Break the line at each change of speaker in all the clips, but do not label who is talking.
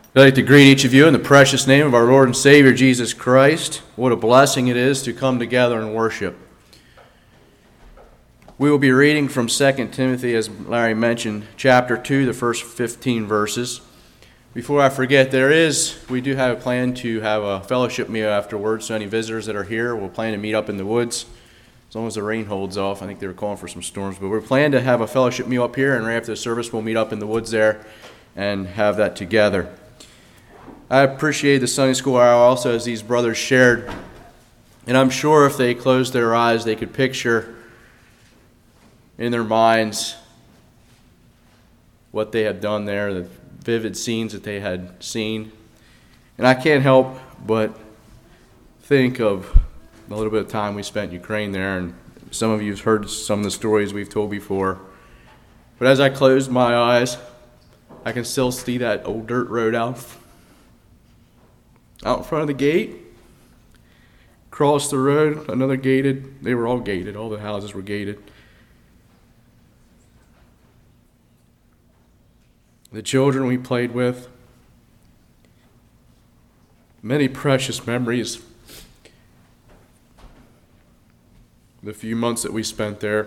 I'd like to greet each of you in the precious name of our Lord and Savior, Jesus Christ. What a blessing it is to come together and worship. We will be reading from 2 Timothy, as Larry mentioned, chapter 2, the first 15 verses. Before I forget, we do have a plan to have a fellowship meal afterwards, so any visitors that are here, we'll plan to meet up in the woods, as long as the rain holds off. I think they were calling for some storms, but we're planning to have a fellowship meal up here, and right after the service, we'll meet up in the woods there and have that together. I appreciate the Sunday school hour also as these brothers shared. And I'm sure if they closed their eyes, they could picture in their minds what they had done there, the vivid scenes that they had seen. And I can't help but think of a little bit of time we spent in Ukraine there. And some of you have heard some of the stories we've told before. But as I closed my eyes, I can still see that old dirt road out in front of the gate, across the road, another gated. They were all gated. All the houses were gated. The children we played with. Many precious memories. The few months that we spent there.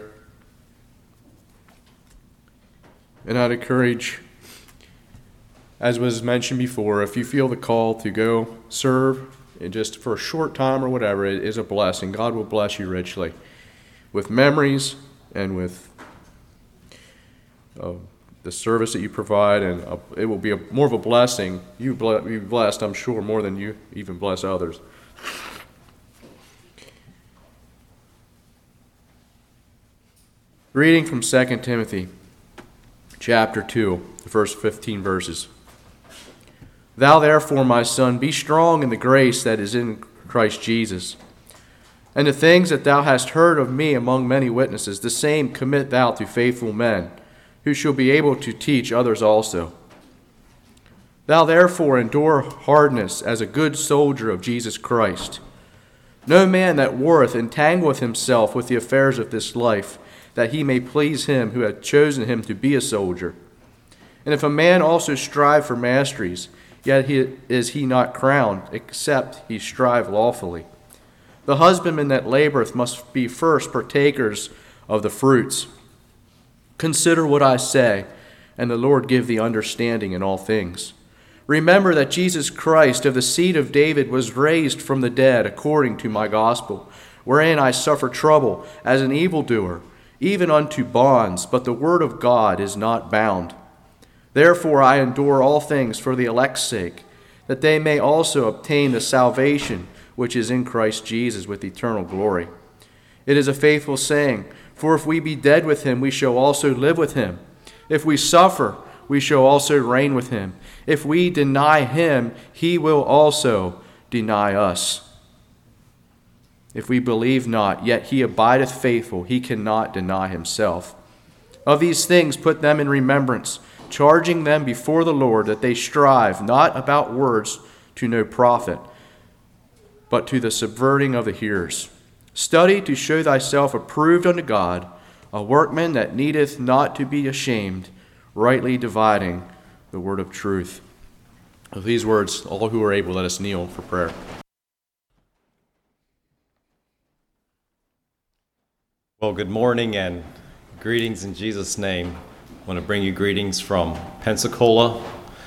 And I'd encourage, as was mentioned before, if you feel the call to go serve, and just for a short time or whatever, it is a blessing. God will bless you richly with memories and with the service that you provide, and it will be more of a blessing. You'll be blessed, I'm sure, more than you even bless others. Reading from 2 Timothy chapter 2, the first 15 verses. Thou therefore, my son, be strong in the grace that is in Christ Jesus. And the things that thou hast heard of me among many witnesses, the same commit thou to faithful men, who shall be able to teach others also. Thou therefore endure hardness as a good soldier of Jesus Christ. No man that warreth entangleth himself with the affairs of this life, that he may please him who hath chosen him to be a soldier. And if a man also strive for masteries, yet is he not crowned, except he strive lawfully. The husbandman that laboreth must be first partakers of the fruits. Consider what I say, and the Lord give thee understanding in all things. Remember that Jesus Christ of the seed of David was raised from the dead according to my gospel, wherein I suffer trouble as an evildoer, even unto bonds, but the word of God is not bound. Therefore I endure all things for the elect's sake, that they may also obtain the salvation which is in Christ Jesus with eternal glory. It is a faithful saying, for if we be dead with him, we shall also live with him. If we suffer, we shall also reign with him. If we deny him, he will also deny us. If we believe not, yet he abideth faithful, he cannot deny himself. Of these things put them in remembrance, charging them before the Lord that they strive not about words to no profit, but to the subverting of the hearers. Study to show thyself approved unto God, a workman that needeth not to be ashamed, rightly dividing the word of truth. With these words, all who are able, let us kneel for prayer.
Well, good morning and greetings in Jesus' name. I want to bring you greetings from Pensacola.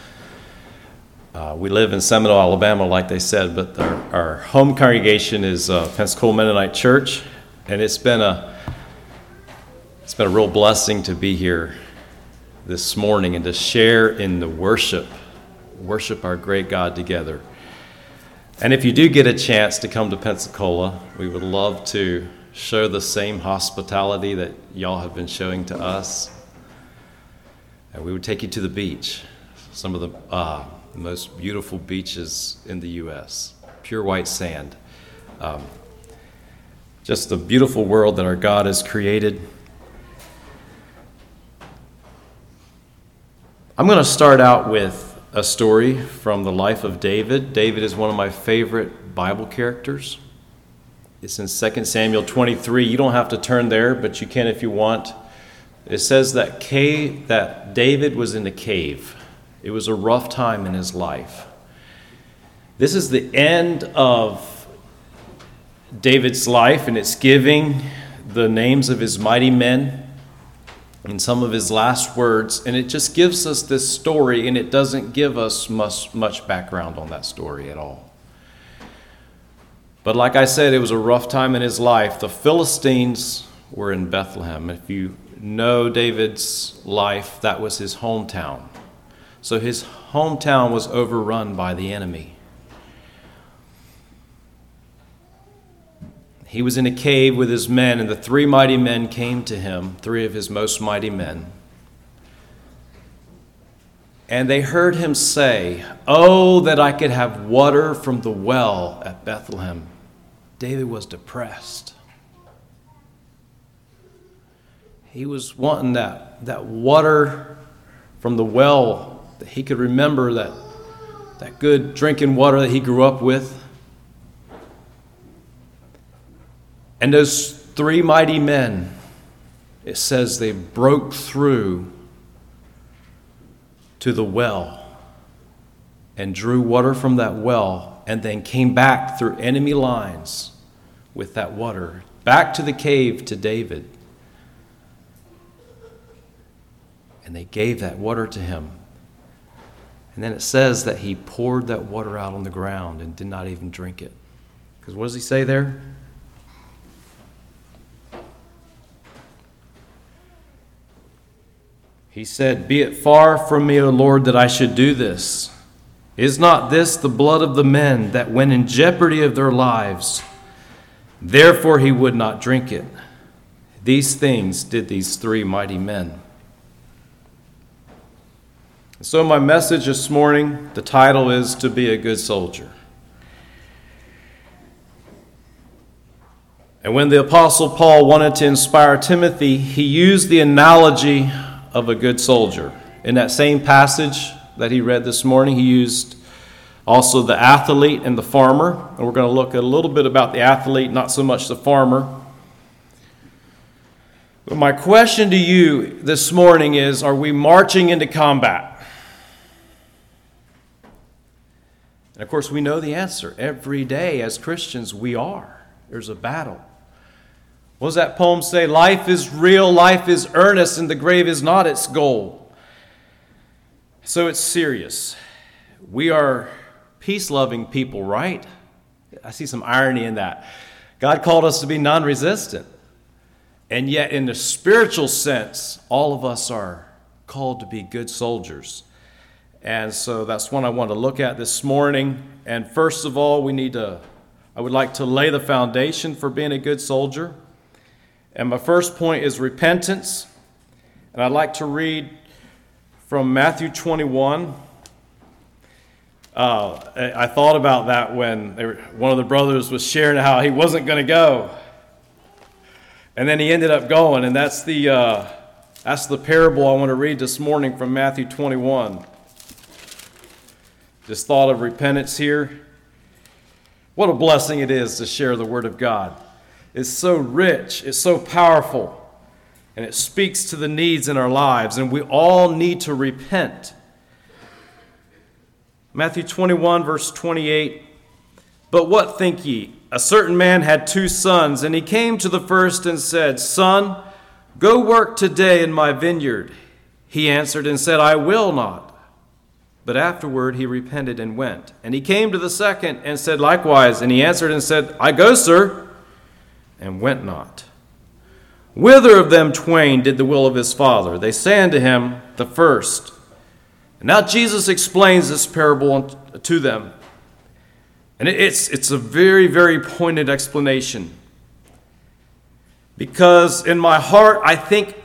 We live in Seminole, Alabama, like they said, but our home congregation is Pensacola Mennonite Church, and it's been a real blessing to be here this morning and to share in the worship our great God together. And if you do get a chance to come to Pensacola, we would love to show the same hospitality that y'all have been showing to us. And we would take you to the beach, some of the most beautiful beaches in the U.S., pure white sand. Just the beautiful world that our God has created. I'm going to start out with a story from the life of David. David is one of my favorite Bible characters. It's in 2 Samuel 23. You don't have to turn there, but you can if you want. It says that David was in a cave It was a rough time in his life. This is the end of David's life, and it's giving the names of his mighty men in some of his last words, and it just gives us this story, and it doesn't give us much background on that story at all. But like I said, it was a rough time in his life. The Philistines were in Bethlehem. If you know David's life, that was his hometown. So his hometown was overrun by the enemy. He was in a cave with his men, and the three mighty men came to him, three of his most mighty men. And they heard him say, "Oh, that I could have water from the well at Bethlehem." David was depressed. He was wanting that water from the well, that he could remember that good drinking water that he grew up with. And those three mighty men, it says they broke through to the well and drew water from that well, and then came back through enemy lines with that water back to the cave to David. And they gave that water to him. And then it says that he poured that water out on the ground and did not even drink it. Because what does he say there? He said, "Be it far from me, O Lord, that I should do this. Is not this the blood of the men that went in jeopardy of their lives? Therefore he would not drink it." These things did these three mighty men. So my message this morning, the title is "To Be a Good Soldier." And when the Apostle Paul wanted to inspire Timothy, he used the analogy of a good soldier. In that same passage that he read this morning, he used also the athlete and the farmer. And we're going to look at a little bit about the athlete, not so much the farmer. But my question to you this morning is, are we marching into combat? And of course, we know the answer. Every day as Christians, we are. There's a battle. What does that poem say? Life is real, life is earnest, and the grave is not its goal. So it's serious. We are peace-loving people, right? I see some irony in that. God called us to be non-resistant. And yet, in the spiritual sense, all of us are called to be good soldiers. And so that's one I want to look at this morning. And first of all, I would like to lay the foundation for being a good soldier. And my first point is repentance. And I'd like to read from Matthew 21. I thought about that when one of the brothers was sharing how he wasn't going to go. And then he ended up going. And that's the parable I want to read this morning from Matthew 21. Just thought of repentance here. What a blessing it is to share the Word of God. It's so rich, it's so powerful, and it speaks to the needs in our lives, and we all need to repent. Matthew 21, verse 28, "But what think ye? A certain man had 2 sons, and he came to the first and said, Son, go work today in my vineyard. He answered and said, I will not. But afterward he repented and went. And he came to the second and said likewise, and he answered and said, I go, sir, and went not. Whither of them twain did the will of his father? They say unto him, the first. And now Jesus explains this parable to them. And it's a very, very pointed explanation. Because in my heart, I think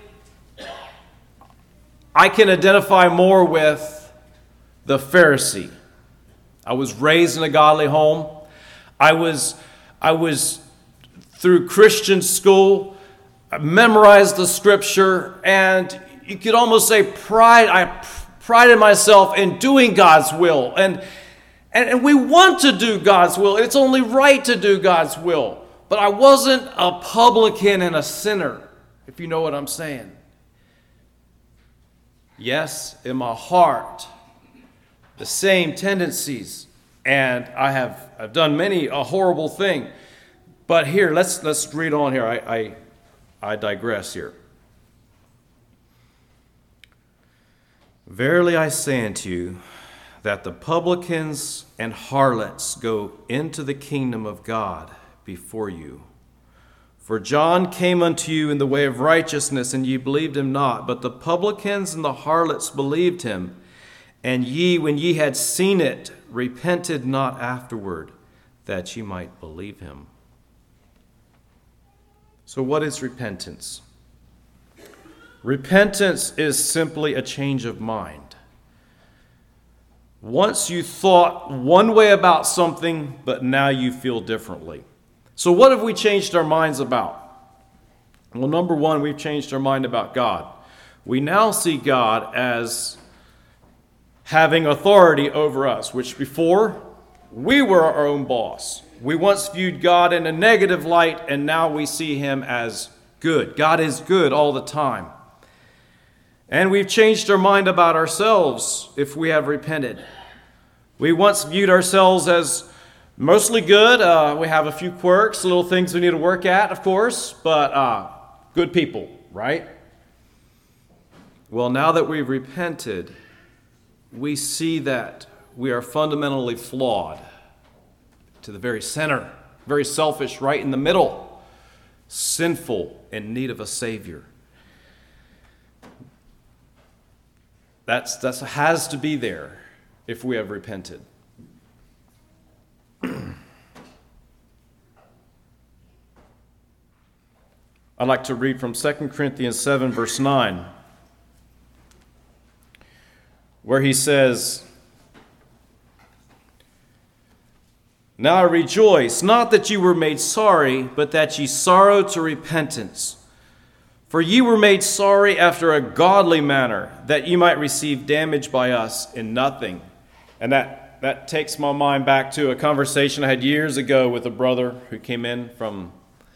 I can identify more with the Pharisee. I was raised in a godly home. I was through Christian school. I memorized the scripture, and you could almost say I prided myself in doing God's will. And we want to do God's will. It's only right to do God's will. But I wasn't a publican and a sinner, if you know what I'm saying. Yes, in my heart, the same tendencies, and I've done many a horrible thing. But here, let's read on here. I digress here. Verily I say unto you, that the publicans and harlots go into the kingdom of God before you. For John came unto you in the way of righteousness, and ye believed him not. But the publicans and the harlots believed him. And ye, when ye had seen it, repented not afterward, that ye might believe him. So what is repentance? Repentance is simply a change of mind. Once you thought one way about something, but now you feel differently. So what have we changed our minds about? Well, number one, we've changed our mind about God. We now see God as having authority over us, which before, we were our own boss. We once viewed God in a negative light, and now we see him as good. God is good all the time. And we've changed our mind about ourselves if we have repented. We once viewed ourselves as mostly good. We have a few quirks, little things we need to work at, of course, but good people, right? Well, now that we've repented, we see that we are fundamentally flawed to the very center, very selfish, right in the middle, sinful, in need of a Savior. That has to be there if we have repented. I'd like to read from 2 Corinthians 7, verse 9, where he says, Now I rejoice, not that you were made sorry, but that ye sorrow to repentance. For ye were made sorry after a godly manner, that ye might receive damage by us in nothing. And that takes my mind back to a conversation I had years ago with a brother who came in from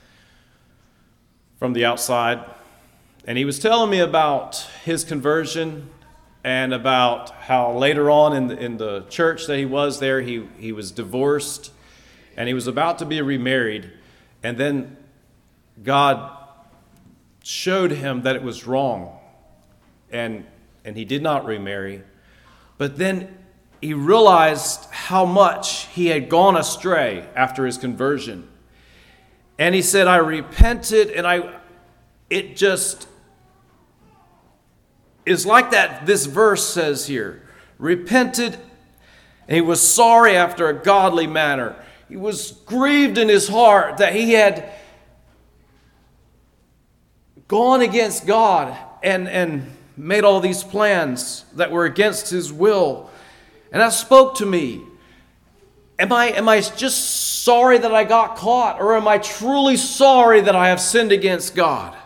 the outside. And he was telling me about his conversion and about how later on in the church that he was there, he was divorced and he was about to be remarried. And then God showed him that it was wrong, and he did not remarry. But then he realized how much he had gone astray after his conversion. And he said, I repented, and it just is like that this verse says here. Repented, and he was sorry after a godly manner. He was grieved in his heart that he had gone against God and made all these plans that were against his will. And that spoke to me. Am I just sorry that I got caught, or am I truly sorry that I have sinned against God?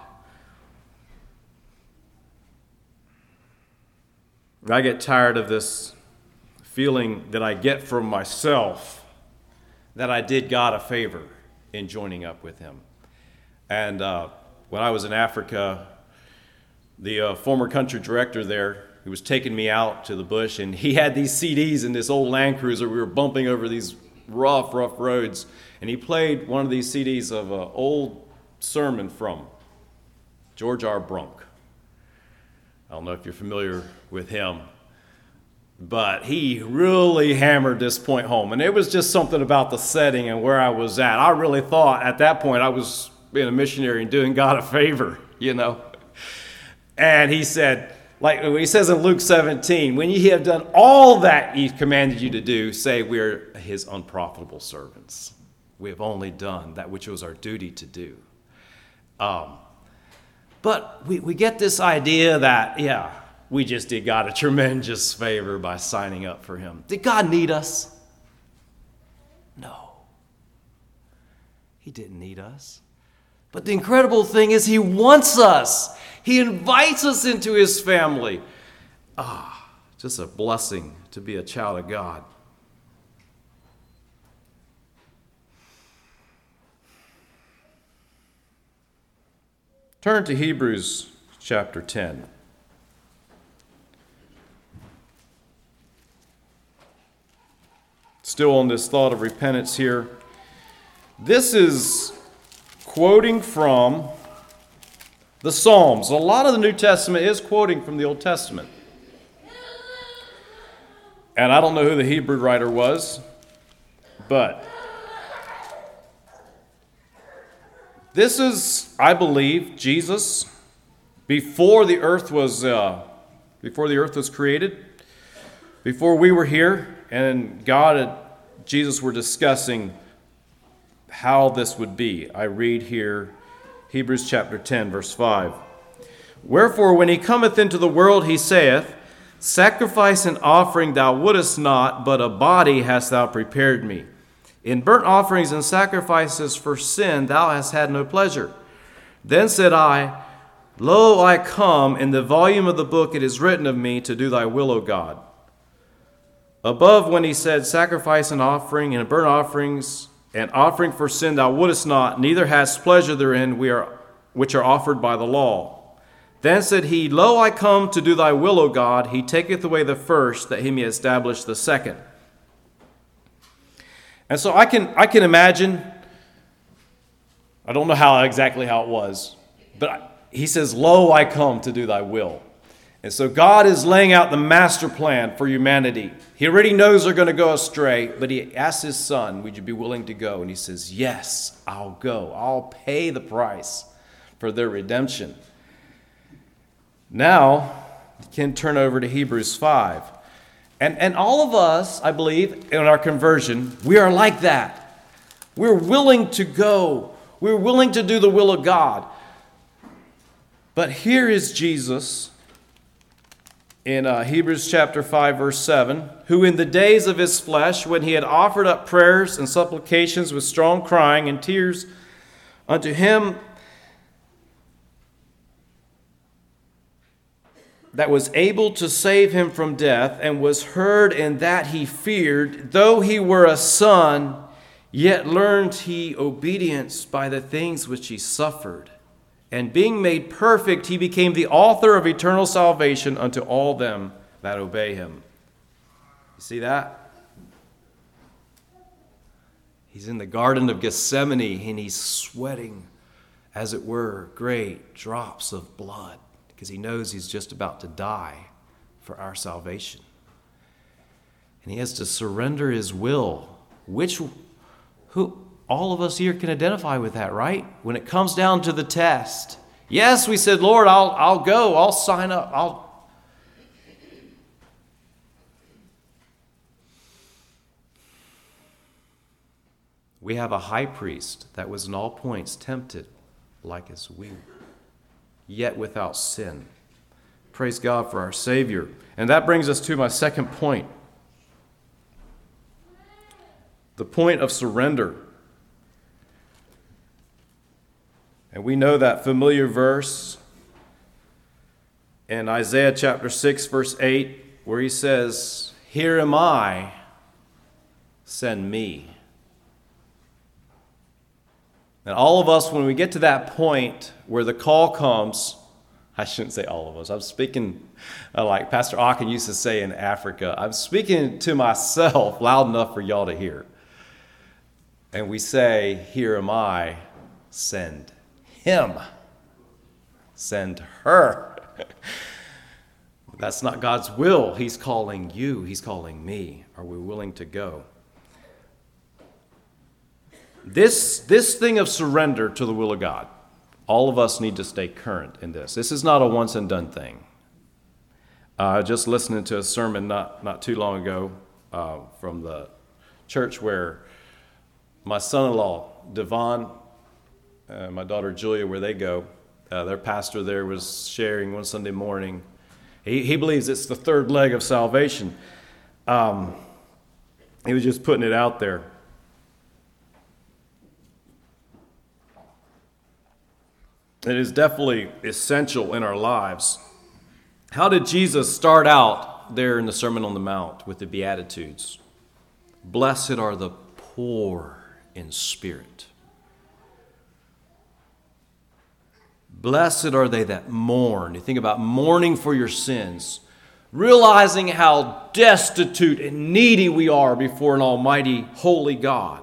I get tired of this feeling that I get from myself that I did God a favor in joining up with him. And when I was in Africa, the former country director there, he was taking me out to the bush, and he had these CDs in this old Land Cruiser. We were bumping over these rough roads, and he played one of these CDs of an old sermon from George R. Brunk. I don't know if you're familiar with him, but he really hammered this point home. And it was just something about the setting and where I was at. I really thought at that point I was being a missionary and doing God a favor, you know. And he said, like he says in Luke 17, when ye have done all that he commanded you to do, say we are his unprofitable servants. We have only done that which was our duty to do. But we get this idea that, yeah, we just did God a tremendous favor by signing up for him. Did God need us? No. He didn't need us. But the incredible thing is he wants us. He invites us into his family. Just a blessing to be a child of God. Turn to Hebrews chapter 10. Still on this thought of repentance here. This is quoting from the Psalms. A lot of the New Testament is quoting from the Old Testament. And I don't know who the Hebrew writer was, but this is, I believe, Jesus before the earth was created, before we were here, and God and Jesus were discussing how this would be. I read here Hebrews chapter 10, verse 5. Wherefore, when he cometh into the world, he saith, Sacrifice and offering thou wouldest not, but a body hast thou prepared me. In burnt offerings and sacrifices for sin thou hast had no pleasure. Then said I, Lo, I come, in the volume of the book it is written of me to do thy will, O God. Above, when he said, Sacrifice and offering and burnt offerings and offering for sin thou wouldest not, neither hast pleasure therein, which are offered by the law. Then said he, Lo, I come to do thy will, O God. He taketh away the first, that he may establish the second. And so I can imagine, I don't know exactly how it was, but he says, Lo, I come to do thy will. And so God is laying out the master plan for humanity. He already knows they're going to go astray, but he asks his son, would you be willing to go? And he says, yes, I'll go. I'll pay the price for their redemption. Now, you can turn over to Hebrews 5. And all of us, I believe, in our conversion, we are like that. We're willing to go. We're willing to do the will of God. But here is Jesus in Hebrews chapter 5, verse 7, who in the days of his flesh, when he had offered up prayers and supplications with strong crying and tears unto him that was able to save him from death, and was heard in that he feared, though he were a son, yet learned he obedience by the things which he suffered. And being made perfect, he became the author of eternal salvation unto all them that obey him. You see that? He's in the Garden of Gethsemane, and he's sweating, as it were, great drops of blood, because he knows he's just about to die for our salvation. And he has to surrender his will, who all of us here can identify with that, right? When it comes down to the test. Yes, we said, Lord, I'll go, I'll sign up, We have a high priest that was in all points tempted like as we, yet without sin. Praise God for our Savior. And that brings us to my second point. The point of surrender. And we know that familiar verse in Isaiah chapter 6, verse 8, where he says, "Here am I, send me." And all of us, when we get to that point where the call comes, I shouldn't say all of us. I'm speaking like Pastor Aachen used to say in Africa. I'm speaking to myself loud enough for y'all to hear. And we say, "Here am I, send him, send her." That's not God's will. He's calling you. He's calling me. Are we willing to go? This thing of surrender to the will of God, all of us need to stay current in this. This is not a once and done thing. Just listening to a sermon not too long ago from the church where my son-in-law, Devon, my daughter Julia, where they go, their pastor there was sharing one Sunday morning. He believes it's the third leg of salvation. He was just putting it out there. It is definitely essential in our lives. How did Jesus start out there in the Sermon on the Mount with the Beatitudes? Blessed are the poor in spirit. Blessed are they that mourn. You think about mourning for your sins. realizing how destitute and needy we are before an almighty, holy God.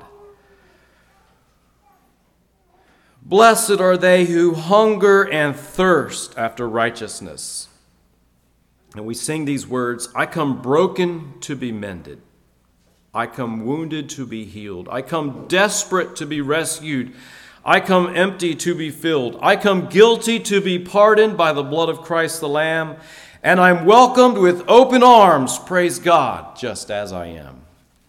Blessed are they who hunger and thirst after righteousness. And we sing these words, I come broken to be mended. I come wounded to be healed. I come desperate to be rescued. I come empty to be filled. I come guilty to be pardoned by the blood of Christ the Lamb. And I'm welcomed with open arms, praise God, just as I am.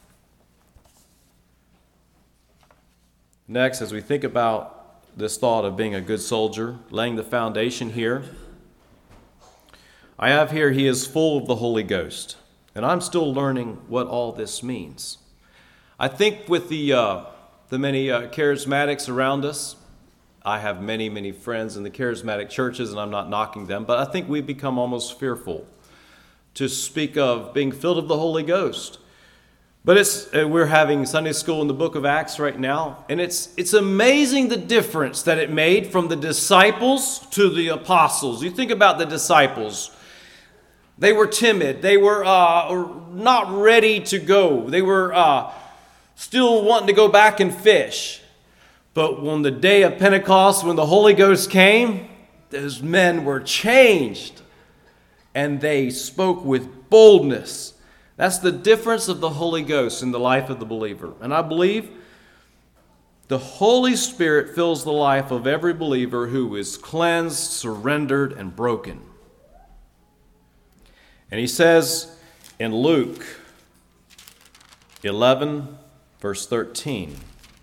Next, as we think about this thought of being a good soldier, laying the foundation here, I have here, he is full of the Holy Ghost. And I'm still learning what all this means. I think with the many charismatics around us, I have many, many friends in the charismatic churches, and I'm not knocking them, but I think we've become almost fearful to speak of being filled of the Holy Ghost. But we're having Sunday school in the book of Acts right now, and it's amazing the difference that it made from the disciples to the apostles. You think about the disciples. They were timid. They were not ready to go. They were still wanting to go back and fish. But on the day of Pentecost, when the Holy Ghost came, those men were changed, and they spoke with boldness. That's the difference of the Holy Ghost in the life of the believer. And I believe the Holy Spirit fills the life of every believer who is cleansed, surrendered, and broken. And he says in Luke 11, verse 13,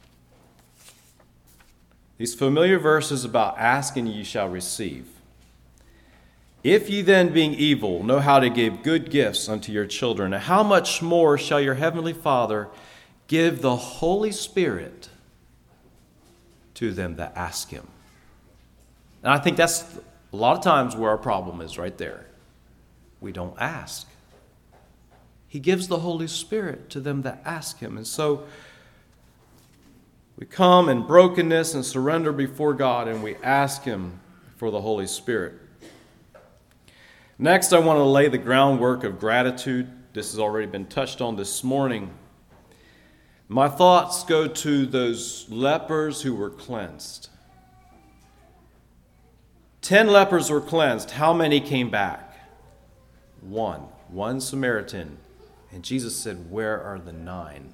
these familiar verses about ask and ye shall receive. If ye then, being evil, know how to give good gifts unto your children, how much more shall your heavenly Father give the Holy Spirit to them that ask him? And I think that's a lot of times where our problem is right there. We don't ask. He gives the Holy Spirit to them that ask him. And so we come in brokenness and surrender before God, and we ask him for the Holy Spirit. Next, I want to lay the groundwork of gratitude. This has already been touched on this morning. My thoughts go to those lepers who were cleansed. 10 lepers were cleansed. How many came back? One Samaritan. And Jesus said, where are the 9?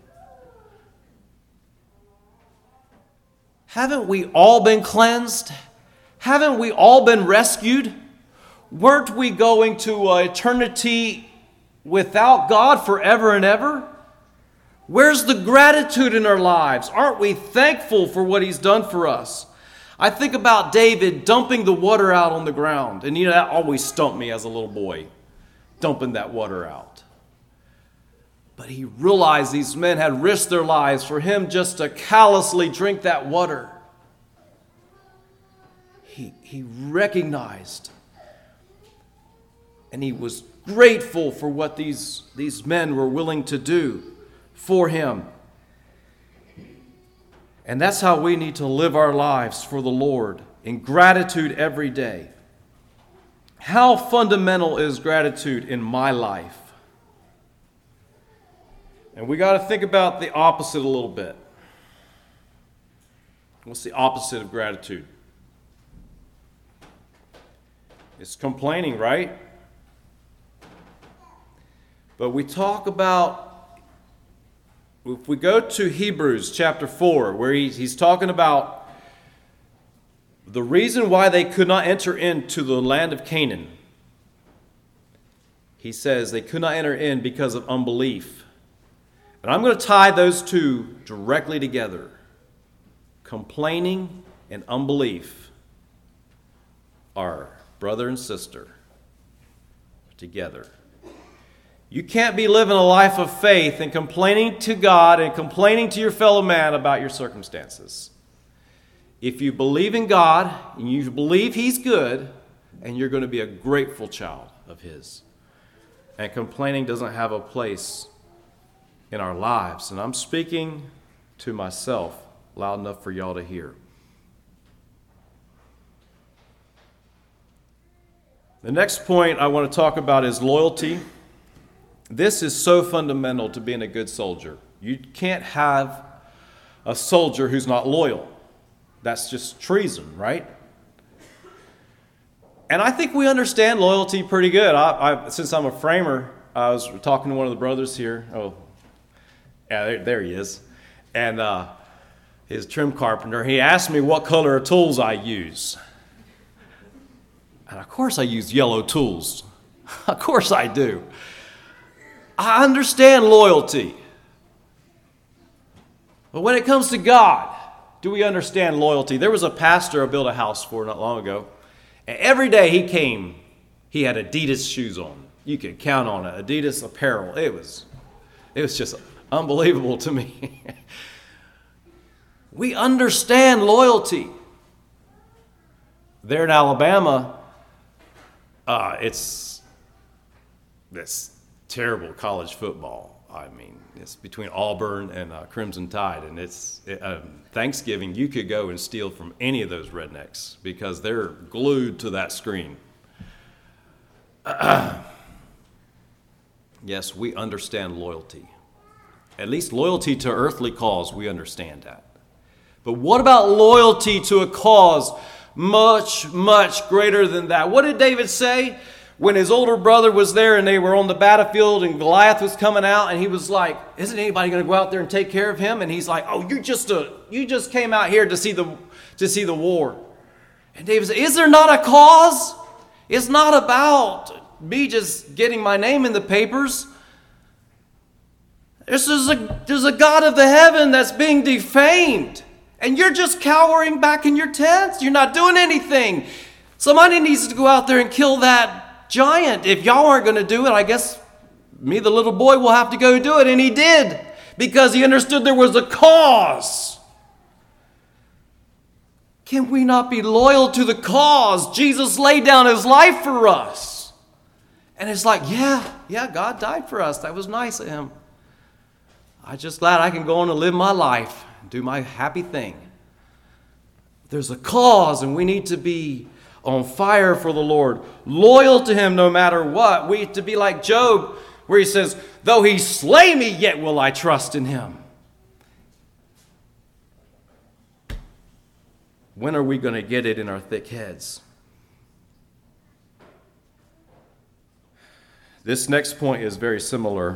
Haven't we all been cleansed? Haven't we all been rescued? Weren't we going to eternity without God forever and ever? Where's the gratitude in our lives? Aren't we thankful for what he's done for us? I think about David dumping the water out on the ground. And that always stumped me as a little boy, dumping that water out. But he realized these men had risked their lives for him just to callously drink that water. He recognized, and he was grateful for what these men were willing to do for him. And that's how we need to live our lives for the Lord, in gratitude every day. How fundamental is gratitude in my life? And we got to think about the opposite a little bit. What's the opposite of gratitude? It's complaining, right? But we talk about, if we go to Hebrews chapter 4, where he's talking about the reason why they could not enter into the land of Canaan. He says they could not enter in because of unbelief. And I'm going to tie those two directly together. Complaining and unbelief are brother and sister together. You can't be living a life of faith and complaining to God and complaining to your fellow man about your circumstances. If you believe in God and you believe he's good, and you're going to be a grateful child of his. And complaining doesn't have a place in our lives. And I'm speaking to myself loud enough for y'all to hear. The next point I want to talk about is loyalty. This is so fundamental to being a good soldier. You can't have a soldier who's not loyal. That's just treason, right? And I think we understand loyalty pretty good. Since I'm a framer, I was talking to one of the brothers here. Oh, yeah, there he is. And his trim carpenter, he asked me what color of tools I use. And of course I use yellow tools. Of course I do. I understand loyalty. But when it comes to God, do we understand loyalty? There was a pastor I built a house for not long ago. And every day he came, he had Adidas shoes on. You could count on it. Adidas apparel. It was just unbelievable to me. We understand loyalty. There in Alabama, it's this terrible college football. I mean, it's between Auburn and Crimson Tide, and it's Thanksgiving. You could go and steal from any of those rednecks because they're glued to that screen. Yes, we understand loyalty. At least loyalty to earthly cause, we understand that. But what about loyalty to a cause much, much greater than that? What did David say when his older brother was there and they were on the battlefield and Goliath was coming out and he was like, isn't anybody going to go out there and take care of him? And he's like, oh, you just came out here to see the war. And David said, is there not a cause? It's not about me just getting my name in the papers. There's a God of the heaven that's being defamed. And you're just cowering back in your tents. You're not doing anything. Somebody needs to go out there and kill that giant. If y'all aren't going to do it, I guess me, the little boy, will have to go do it. And he did, because he understood there was a cause. Can we not be loyal to the cause? Jesus laid down his life for us. And it's like, yeah, God died for us. That was nice of him. I'm just glad I can go on and live my life, do my happy thing. There's a cause, and we need to be on fire for the Lord, loyal to him no matter what. We need to be like Job, where he says, though he slay me, yet will I trust in him. When are we going to get it in our thick heads? This next point is very similar.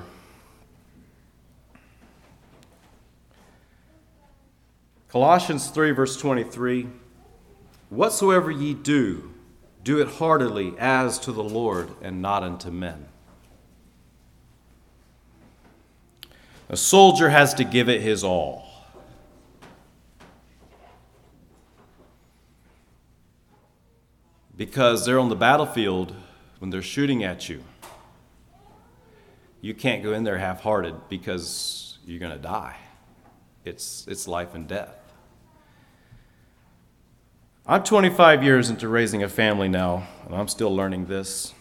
Colossians 3, verse 23, whatsoever ye do, do it heartily as to the Lord and not unto men. A soldier has to give it his all. Because they're on the battlefield when they're shooting at you. You can't go in there half-hearted because you're going to die. It's life and death. I'm 25 years into raising a family now, and I'm still learning this.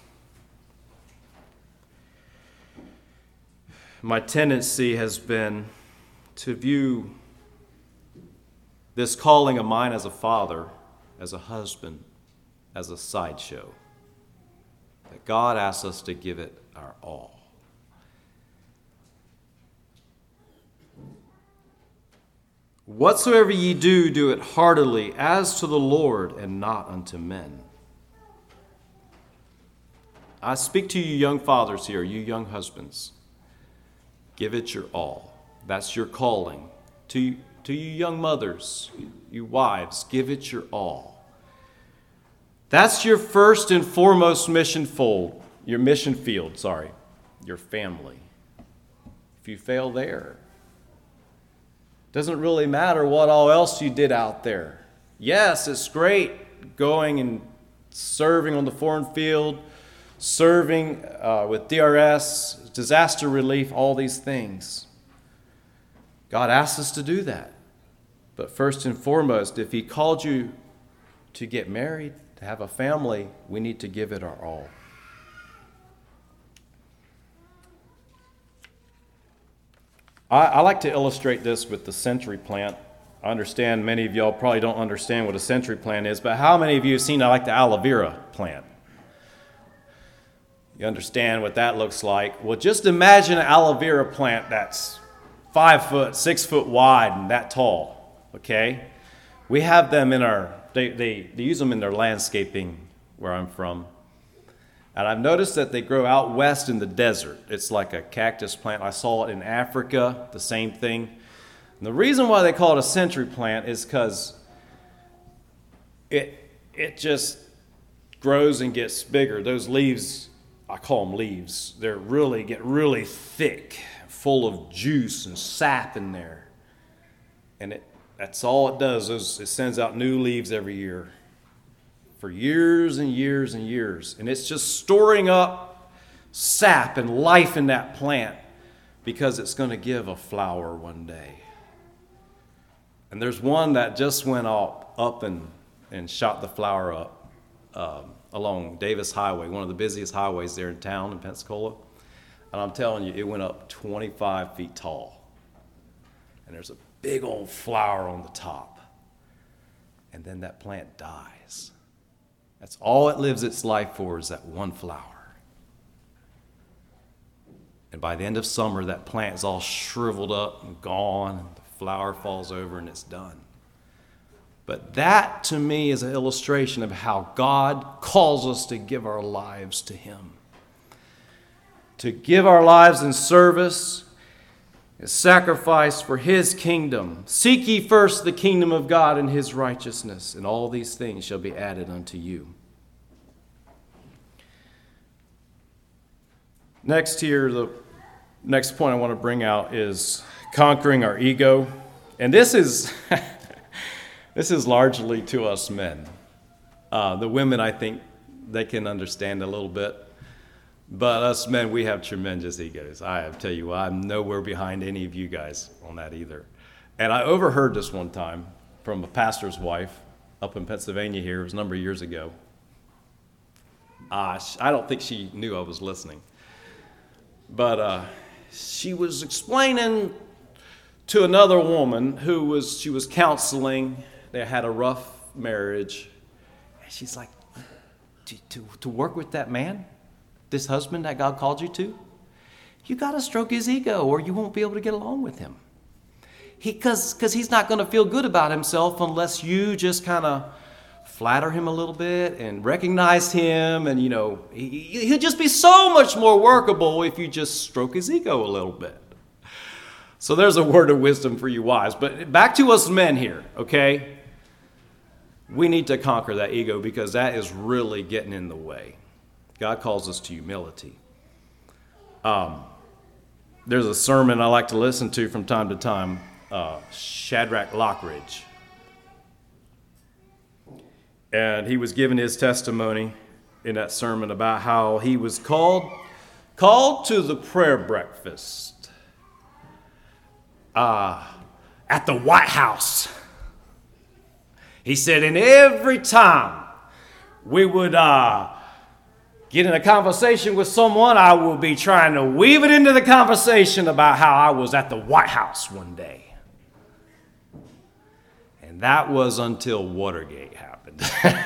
My tendency has been to view this calling of mine as a father, as a husband, as a sideshow. That God asks us to give it our all. Whatsoever ye do, do it heartily, as to the Lord, and not unto men. I speak to you young fathers here, you young husbands. Give it your all. That's your calling. To you young mothers, you wives, give it your all. That's your first and foremost mission field, your family. If you fail there, doesn't really matter what all else you did out there. Yes, it's great going and serving on the foreign field, serving with DRS, disaster relief, all these things. God asks us to do that. But first and foremost, if he called you to get married, to have a family, we need to give it our all. I like to illustrate this with the century plant. I understand many of y'all probably don't understand what a century plant is, but how many of you have seen the aloe vera plant? You understand what that looks like? Well, just imagine an aloe vera plant that's 5 foot, 6 foot wide and that tall, okay? We have them in they use them in their landscaping where I'm from. And I've noticed that they grow out west in the desert. It's like a cactus plant. I saw it in Africa, the same thing. And the reason why they call it a century plant is because it just grows and gets bigger. Those leaves, I call them leaves, they get really thick, full of juice and sap in there. And that's all it does. It sends out new leaves every year for years and years and years. And it's just storing up sap and life in that plant because it's going to give a flower one day. And there's one that just went up and shot the flower up along Davis Highway, one of the busiest highways there in town in Pensacola. And I'm telling you, it went up 25 feet tall. And there's a big old flower on the top. And then that plant dies. That's all it lives its life for, is that one flower. And by the end of summer, that plant is all shriveled up and gone, and the flower falls over and it's done. But that, to me, is an illustration of how God calls us to give our lives to Him. To give our lives in service, a sacrifice for His kingdom. Seek ye first the kingdom of God and His righteousness, and all these things shall be added unto you. Next here, the next point I want to bring out is conquering our ego. And this is this is largely to us men. The women, I think, they can understand a little bit. But us men, we have tremendous egos. I tell you, I'm nowhere behind any of you guys on that either. And I overheard this one time from a pastor's wife up in Pennsylvania here. It was a number of years ago. I don't think she knew I was listening. But she was explaining to another woman she was counseling. They had a rough marriage. And she's like, to work with that man, this husband that God called you to, you got to stroke his ego or you won't be able to get along with him. Because he's not going to feel good about himself unless you just kind of flatter him a little bit and recognize him. And, he'll just be so much more workable if you just stroke his ego a little bit. So there's a word of wisdom for you wives. But back to us men here, okay? We need to conquer that ego because that is really getting in the way. God calls us to humility. There's a sermon I like to listen to from time to time, Shadrach Lockridge. And he was giving his testimony in that sermon about how he was called to the prayer breakfast at the White House. He said, and every time we would get in a conversation with someone, I will be trying to weave it into the conversation about how I was at the White House one day. And that was until Watergate happened.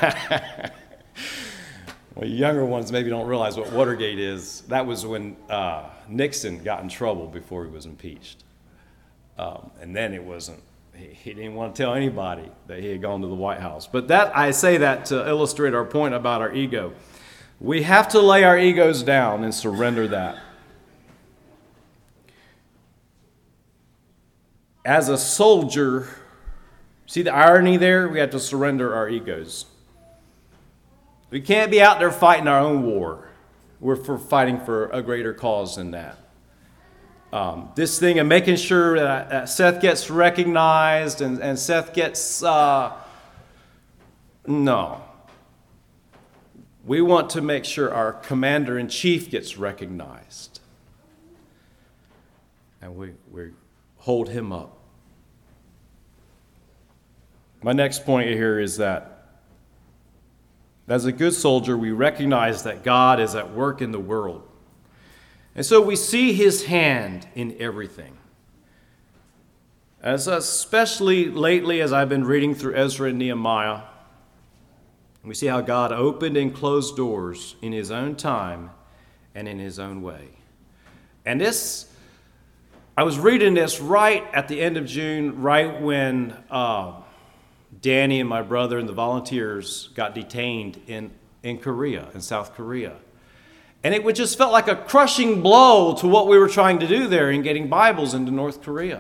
Well, younger ones maybe don't realize what Watergate is. That was when Nixon got in trouble before he was impeached. And then it wasn't. He didn't want to tell anybody that he had gone to the White House. But I say that to illustrate our point about our ego. We have to lay our egos down and surrender that. As a soldier, see the irony there? We have to surrender our egos. We can't be out there fighting our own war. We're fighting for a greater cause than that. This thing of making sure that Seth gets recognized and Seth gets... No. We want to make sure our commander-in-chief gets recognized. And we hold him up. My next point here is that as a good soldier, we recognize that God is at work in the world. And so we see his hand in everything. Especially lately as I've been reading through Ezra and Nehemiah, we see how God opened and closed doors in his own time and in his own way. And this, I was reading this right at the end of June, right when Danny and my brother and the volunteers got detained in Korea, in South Korea. And it just felt like a crushing blow to what we were trying to do there in getting Bibles into North Korea.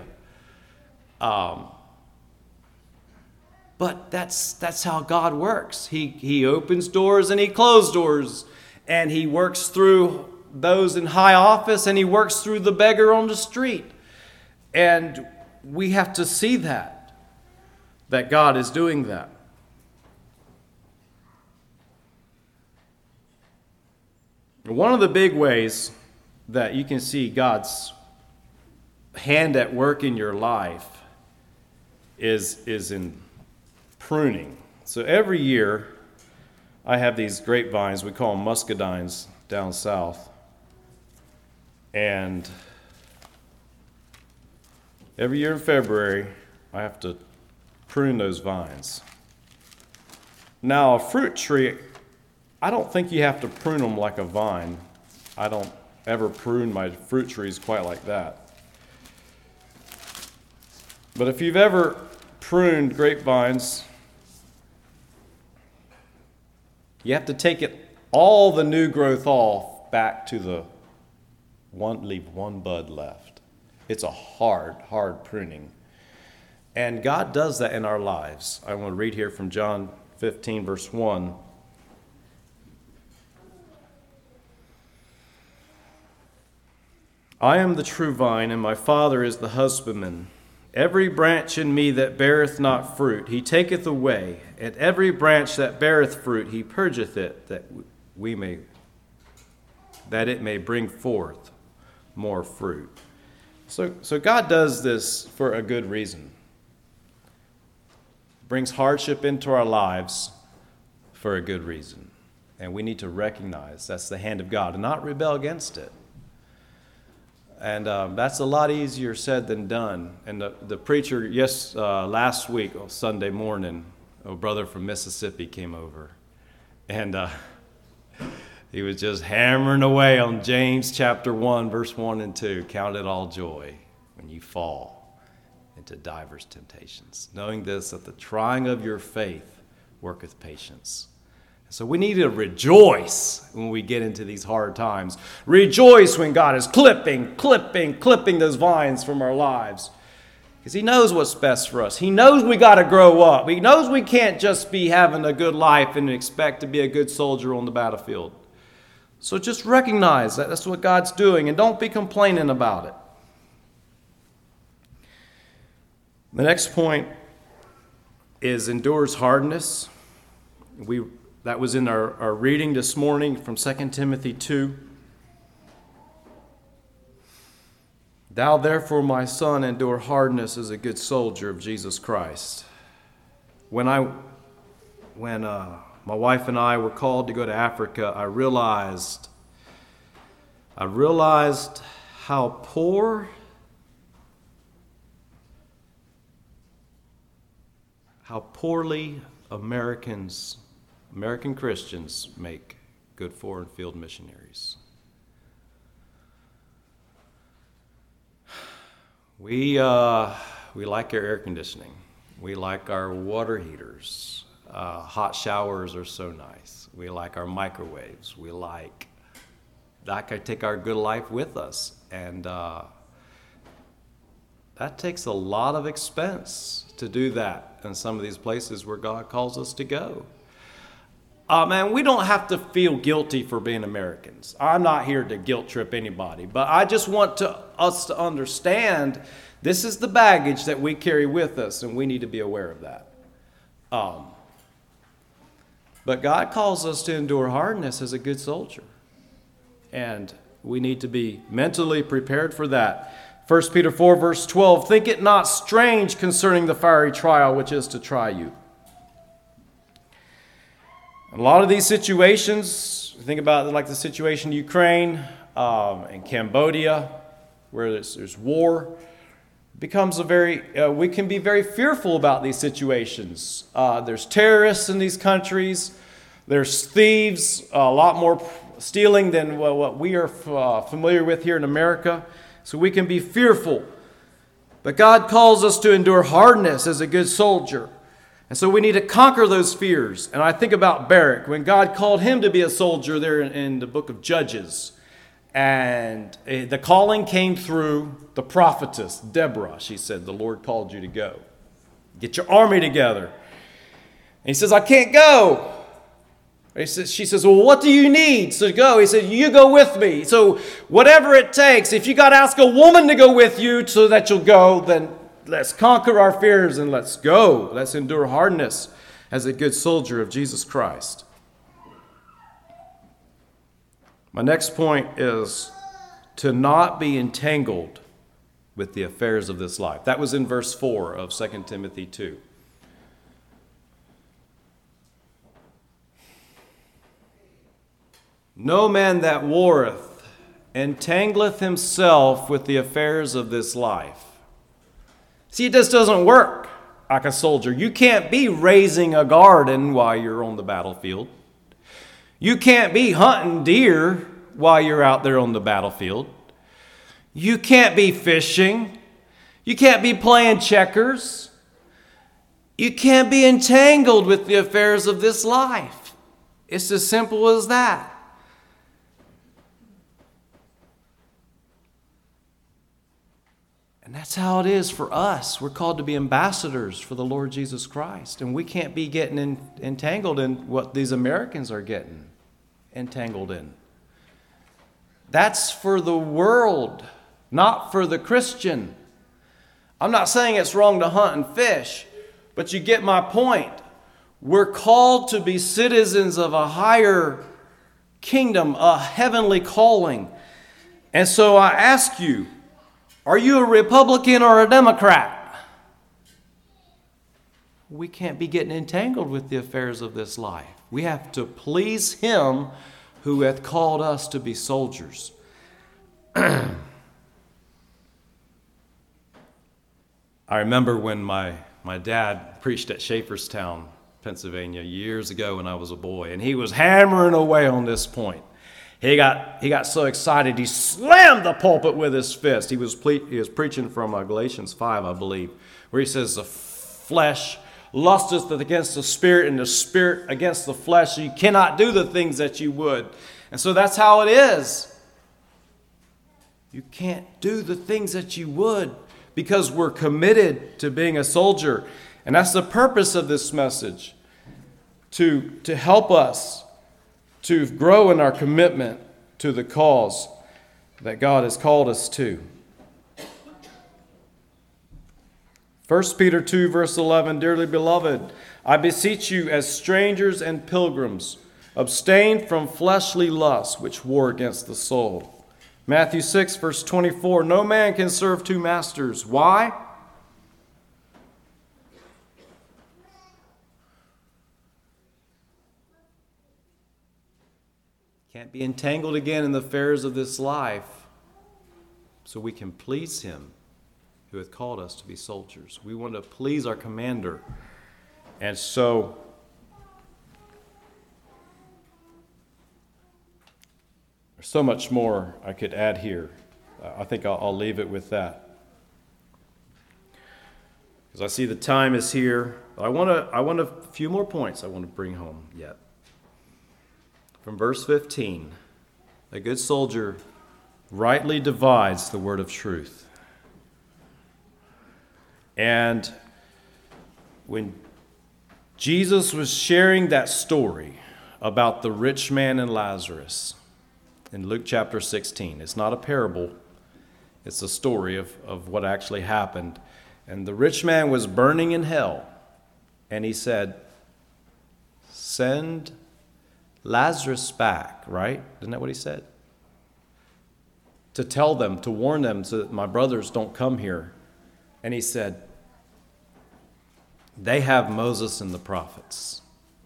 But that's how God works. He opens doors and he closes doors. And he works through those in high office, and he works through the beggar on the street. And we have to see that God is doing that. One of the big ways that you can see God's hand at work in your life is in pruning. So every year, I have these grapevines, we call them muscadines down south. And every year in February, I have to prune those vines. Now, a fruit tree, I don't think you have to prune them like a vine. I don't ever prune my fruit trees quite like that. But if you've ever pruned grapevines, you have to take all the new growth off back to leave one bud left. It's a hard pruning. And God does that in our lives. I want to read here from John 15, verse 1. I am the true vine, and my Father is the husbandman. Every branch in me that beareth not fruit, he taketh away, and every branch that beareth fruit, he purgeth it, that it may bring forth more fruit. So God does this for a good reason. Brings hardship into our lives for a good reason. And we need to recognize that's the hand of God and not rebel against it. And that's a lot easier said than done. And the preacher, last week, Sunday morning, a brother from Mississippi came over. And he was just hammering away on James chapter 1, verse 1 and 2. Count it all joy when you fall into divers temptations, knowing this, that the trying of your faith worketh patience. So we need to rejoice when we get into these hard times. Rejoice when God is clipping those vines from our lives. Because he knows what's best for us. He knows we got to grow up. He knows we can't just be having a good life and expect to be a good soldier on the battlefield. So just recognize that that's what God's doing and don't be complaining about it. The next point is endures hardness. That was in our reading this morning from 2 Timothy 2. Thou therefore, my son, endure hardness as a good soldier of Jesus Christ. When my wife and I were called to go to Africa, I realized how poorly American Christians make good foreign field missionaries. We like our air conditioning. We like our water heaters. Hot showers are so nice. We like our microwaves. We like to take our good life with us. And that takes a lot of expense to do that in some of these places where God calls us to go. Man, we don't have to feel guilty for being Americans. I'm not here to guilt trip anybody, but I just want us to understand this is the baggage that we carry with us, and we need to be aware of that. But God calls us to endure hardness as a good soldier, and we need to be mentally prepared for that. 1 Peter 4, verse 12, think it not strange concerning the fiery trial which is to try you. A lot of these situations, think about like the situation in Ukraine and Cambodia, where there's war, becomes we can be very fearful about these situations. There's terrorists in these countries. There's thieves, a lot more stealing than what we are familiar with here in America. So we can be fearful. But God calls us to endure hardness as a good soldier. And so we need to conquer those fears. And I think about Barak, when God called him to be a soldier there in the book of Judges. And the calling came through the prophetess, Deborah. She said, the Lord called you to go. Get your army together. And he says, I can't go. She says, well, what do you need to go? He said, you go with me. So whatever it takes, if you got to ask a woman to go with you so that you'll go, then let's conquer our fears and let's go. Let's endure hardness as a good soldier of Jesus Christ. My next point is to not be entangled with the affairs of this life. That was in verse 4 of 2 Timothy 2. No man that warreth entangleth himself with the affairs of this life. See, it just doesn't work like a soldier. You can't be raising a garden while you're on the battlefield. You can't be hunting deer while you're out there on the battlefield. You can't be fishing. You can't be playing checkers. You can't be entangled with the affairs of this life. It's as simple as that. And that's how it is for us. We're called to be ambassadors for the Lord Jesus Christ. And we can't be getting entangled in what these Americans are getting entangled in. That's for the world, not for the Christian. I'm not saying it's wrong to hunt and fish, but you get my point. We're called to be citizens of a higher kingdom, a heavenly calling. And so I ask you, are you a Republican or a Democrat? We can't be getting entangled with the affairs of this life. We have to please Him who hath called us to be soldiers. I remember when my dad preached at Schaefferstown, Pennsylvania, years ago when I was a boy, and he was hammering away on this point. He got so excited, he slammed the pulpit with his fist. He was preaching from Galatians 5, I believe, where he says, the flesh lusteth against the spirit, and the spirit against the flesh. You cannot do the things that you would. And so that's how it is. You can't do the things that you would because we're committed to being a soldier. And that's the purpose of this message, to help us to grow in our commitment to the cause that God has called us to. 1 Peter 2, verse 11, Dearly beloved, I beseech you as strangers and pilgrims, abstain from fleshly lusts which war against the soul. Matthew 6, verse 24, No man can serve two masters. Why? Can't be entangled again in the affairs of this life so we can please Him who hath called us to be soldiers. We want to please our commander. And so there's so much more I could add here. I think I'll leave it with that, because I see the time is here. I want a few more points I want to bring home yet. From verse 15, a good soldier rightly divides the word of truth. And when Jesus was sharing that story about the rich man and Lazarus in Luke chapter 16, it's not a parable, it's a story of what actually happened. And the rich man was burning in hell, and he said, send Lazarus back, right? Isn't that what he said? To tell them, to warn them so that my brothers don't come here. And he said, they have Moses and the prophets.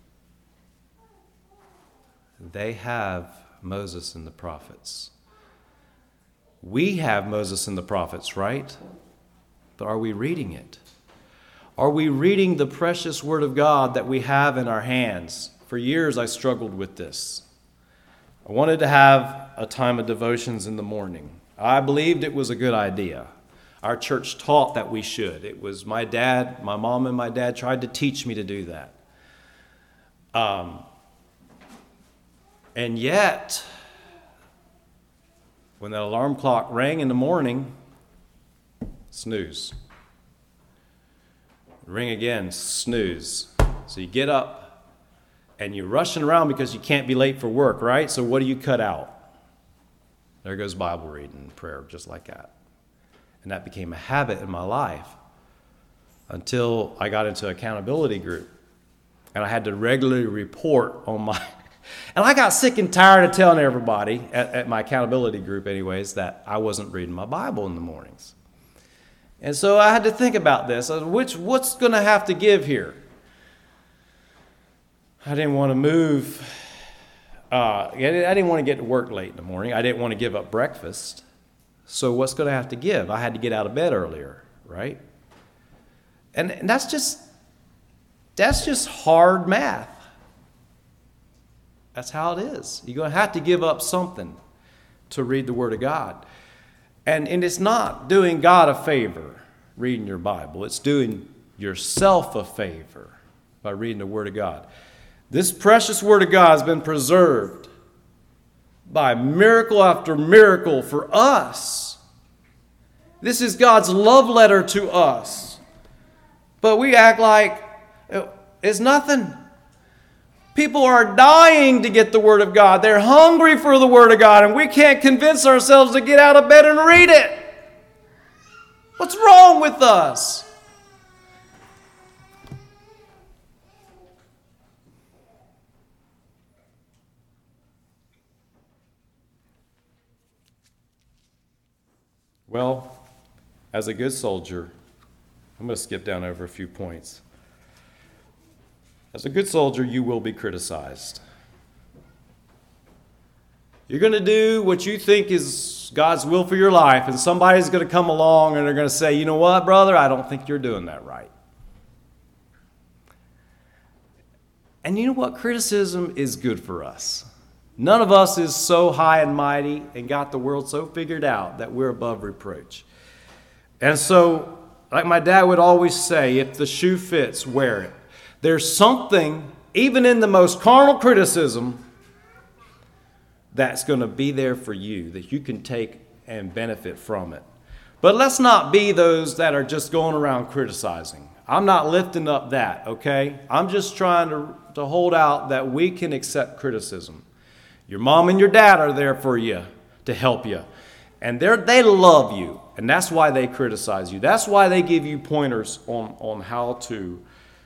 They have Moses and the prophets. We have Moses and the prophets, right? But are we reading it? Are we reading the precious Word of God that we have in our hands? For years I struggled with this. I wanted to have a time of devotions in the morning. I believed it was a good idea. Our church taught that we should. It was my mom and my dad tried to teach me to do that. And yet, when that alarm clock rang in the morning, snooze. Ring again, snooze. So you get up and you're rushing around because you can't be late for work, right? So what do you cut out? There goes Bible reading and prayer, just like that. And that became a habit in my life until I got into accountability group. And I had to regularly report on my... And I got sick and tired of telling everybody, at my accountability group anyways, that I wasn't reading my Bible in the mornings. And so I had to think about this. What's going to have to give here? I didn't want to move. I didn't want to get to work late in the morning. I didn't want to give up breakfast. So what's going to have to give? I had to get out of bed earlier, right? And that's just hard math. That's how it is. You're going to have to give up something to read the Word of God. And it's not doing God a favor reading your Bible. It's doing yourself a favor by reading the Word of God. This precious Word of God has been preserved by miracle after miracle for us. This is God's love letter to us. But we act like it's nothing. People are dying to get the Word of God. They're hungry for the Word of God, and we can't convince ourselves to get out of bed and read it. What's wrong with us? Well, as a good soldier, I'm going to skip down over a few points. As a good soldier, you will be criticized. You're going to do what you think is God's will for your life, and somebody's going to come along and they're going to say, you know what, brother, I don't think you're doing that right. And you know what? Criticism is good for us. None of us is so high and mighty and got the world so figured out that we're above reproach. And so, like my dad would always say, if the shoe fits, wear it. There's something, even in the most carnal criticism, that's going to be there for you, that you can take and benefit from it. But let's not be those that are just going around criticizing. I'm not lifting up that, okay? I'm just trying to hold out that we can accept criticism. Your mom and your dad are there for you to help you. And they love you, and that's why they criticize you. That's why they give you pointers on how to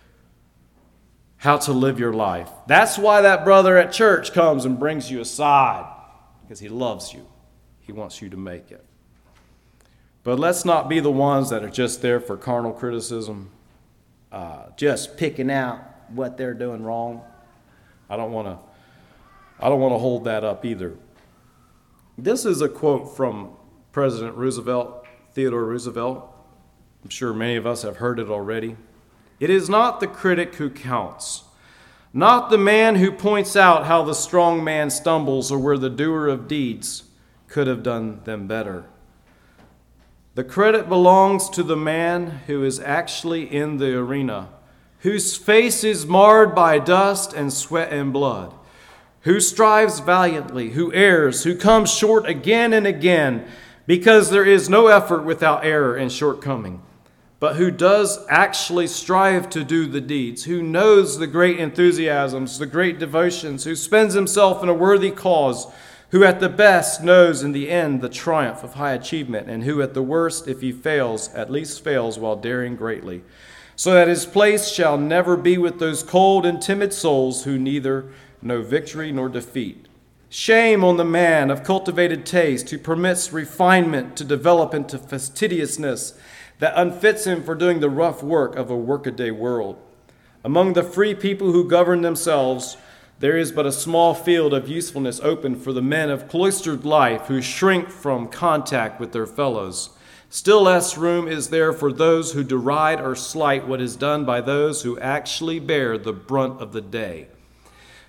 live your life. That's why that brother at church comes and brings you aside, because he loves you. He wants you to make it. But let's not be the ones that are just there for carnal criticism, just picking out what they're doing wrong. I don't want to hold that up either. This is a quote from President Roosevelt, Theodore Roosevelt. I'm sure many of us have heard it already. It is not the critic who counts, not the man who points out how the strong man stumbles or where the doer of deeds could have done them better. The credit belongs to the man who is actually in the arena, whose face is marred by dust and sweat and blood, who strives valiantly, who errs, who comes short again and again, because there is no effort without error and shortcoming, but who does actually strive to do the deeds, who knows the great enthusiasms, the great devotions, who spends himself in a worthy cause, who at the best knows in the end the triumph of high achievement, and who at the worst, if he fails, at least fails while daring greatly, so that his place shall never be with those cold and timid souls who neither know victory nor defeat. Shame on the man of cultivated taste who permits refinement to develop into fastidiousness that unfits him for doing the rough work of a workaday world. Among the free people who govern themselves, there is but a small field of usefulness open for the men of cloistered life who shrink from contact with their fellows. Still less room is there for those who deride or slight what is done by those who actually bear the brunt of the day.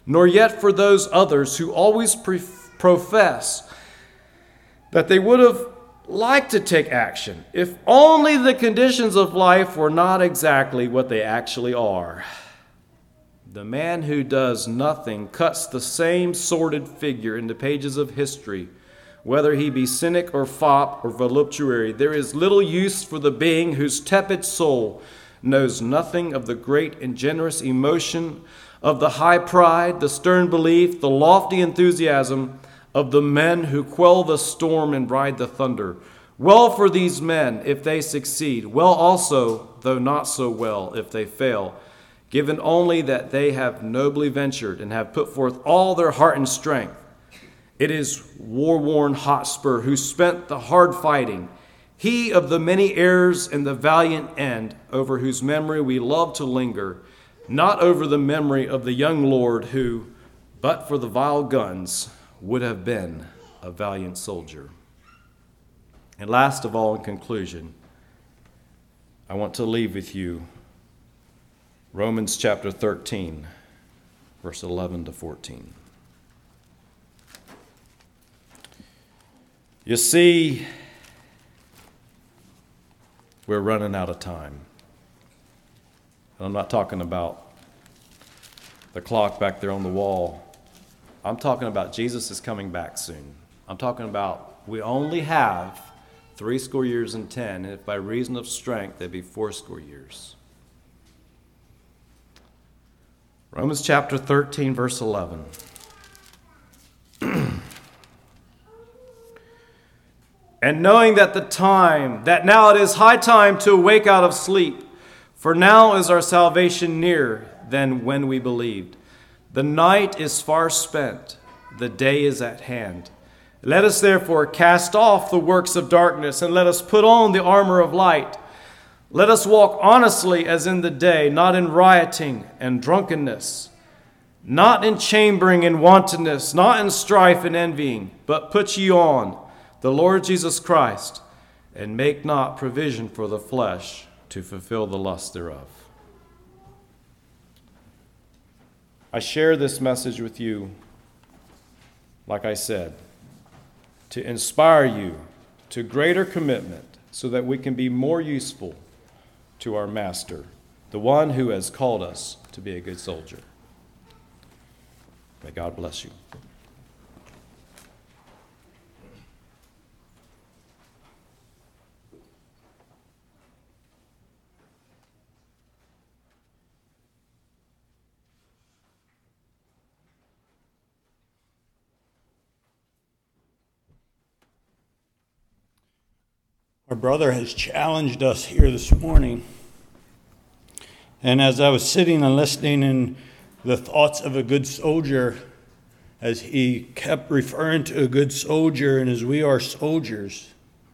nor yet for those others who always profess that they would have liked to take action, if only the conditions of life were not exactly what they actually are. The man who does nothing cuts the same sordid figure in the pages of history. Whether he be cynic or fop or voluptuary, there is little use for the being whose tepid soul knows nothing of the great and generous emotion, of the high pride, the stern belief, the lofty enthusiasm of the men who quell the storm and ride the thunder. Well for these men if they succeed, well also, though not so well, if they fail, given only that they have nobly ventured and have put forth all their heart and strength. It is war-worn Hotspur who spent the hard fighting, he of the many errors and the valiant end, over whose memory we love to linger, not over the memory of the young lord who, but for the vile guns, would have been a valiant soldier. And last of all, in conclusion, I want to leave with you Romans chapter 13, verse 11 to 14. You see, we're running out of time. And I'm not talking about the clock back there on the wall. I'm talking about Jesus is coming back soon. I'm talking about we only have 80 years and 10, and if by reason of strength, they'd be 80 years. Romans chapter 13, verse 11. And knowing that now it is high time to awake out of sleep, for now is our salvation nearer than when we believed. The night is far spent, the day is at hand. Let us therefore cast off the works of darkness, and let us put on the armor of light. Let us walk honestly as in the day, not in rioting and drunkenness, not in chambering and wantonness, not in strife and envying, but put ye on the Lord Jesus Christ, and make not provision for the flesh to fulfill the lust thereof. I share this message with you, like I said, to inspire you to greater commitment so that we can be more useful to our Master, the one who has called us to be a good soldier. May God bless you.
Our brother has challenged us here this morning. And as I was sitting and listening in the thoughts of a good soldier, as he kept referring to a good soldier and as we are soldiers,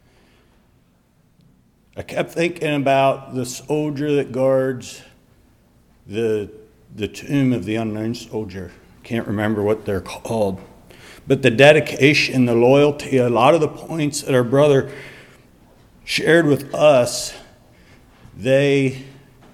I kept thinking about the soldier that guards the tomb of the unknown soldier. Can't remember what they're called. But the dedication, the loyalty, a lot of the points that our brother shared with us, they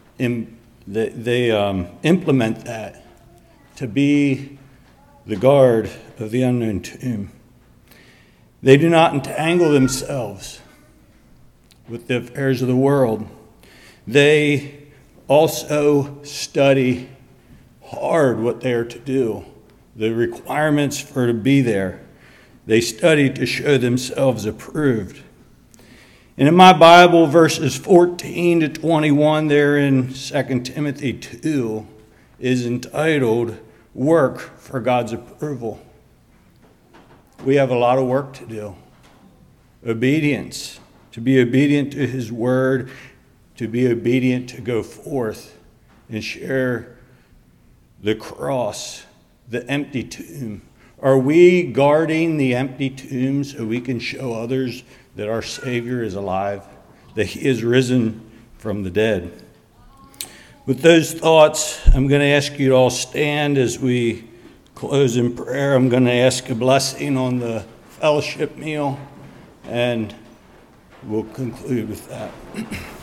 implement that to be the guard of the unknown tomb. They do not entangle themselves with the affairs of the world. They also study hard what they are to do, the requirements for to be there. They study to show themselves approved. And in my Bible, verses 14 to 21 there in 2 Timothy 2 is entitled, Work for God's Approval. We have a lot of work to do. Obedience, to be obedient to his word, to be obedient to go forth and share the cross, the empty tomb. Are we guarding the empty tomb so we can show others that our Savior is alive, that he is risen from the dead? With those thoughts, I'm going to ask you to all stand as we close in prayer. I'm going to ask a blessing on the fellowship meal, and we'll conclude with that.